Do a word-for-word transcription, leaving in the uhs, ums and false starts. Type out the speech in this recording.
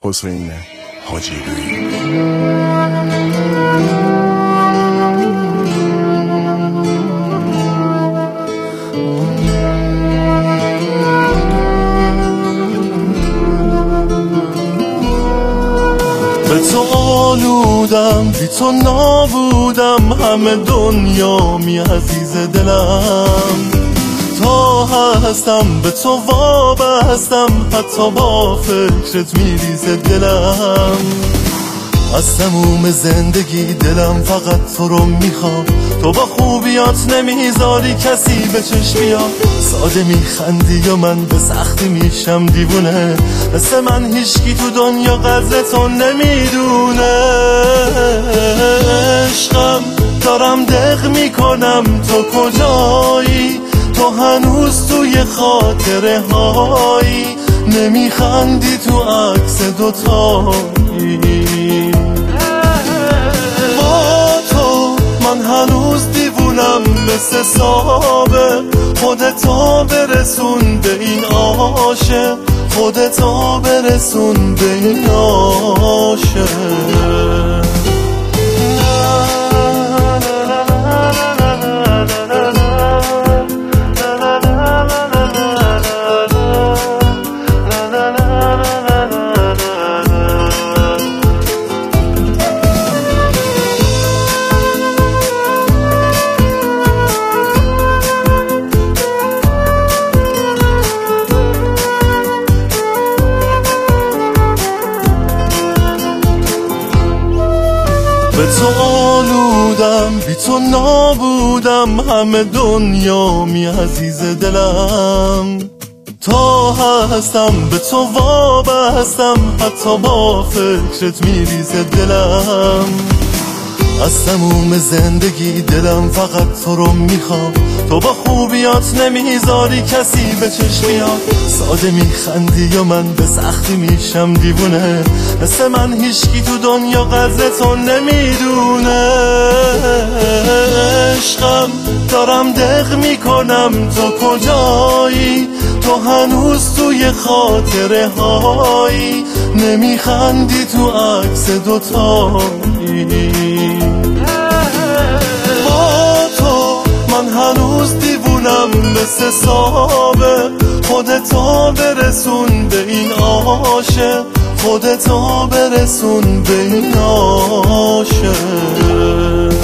حسین حاجی‌لویی. به تو آلودم، بی تو نابودم، همه دنیا می عزیز دلم. تا هستم به تو وابستم، حتی با فکرت میریزه دلم. از تموم زندگی دلم فقط تو رو میخوام. تو با خوبیات نمیذاری کسی به چشم بیاد. ساده میخندی و من به سختی میشم دیوونه. مثل من هیچکی تو دنیا قدر تو نمیدونه. عشقم دارم دق میکنم تو کجایی؟ تو هنوز توی خاطره هایی. نمیخندی تو عکس دوتایی. با تو من هنوز دیوونم مثل سابق. خودتا برسون به این عاشق، خودتا برسون به این عاشق. به تو آلودم، بی تو نابودم، همه دنیا می عزیز دلم. تا هستم به تو وابستم، حتی با فکرت میریزه دلم. از تموم زندگی دلم فقط تو رو میخوام. تو با خوبیات نمیذاری کسی به چشم بیاد. ساده میخندی و من به سختی میشم دیوونه. مثل من هیچکی تو دنیا قدر تو نمیدونه. عشقم دارم دق میکنم تو کجایی؟ تو هنوز توی خاطره هایی. نمیخندی تو عکس دوتایی. من هنوز دیوونم مثل سابق. خودتا برسون به این عاشق، خودتا برسون به این عاشق.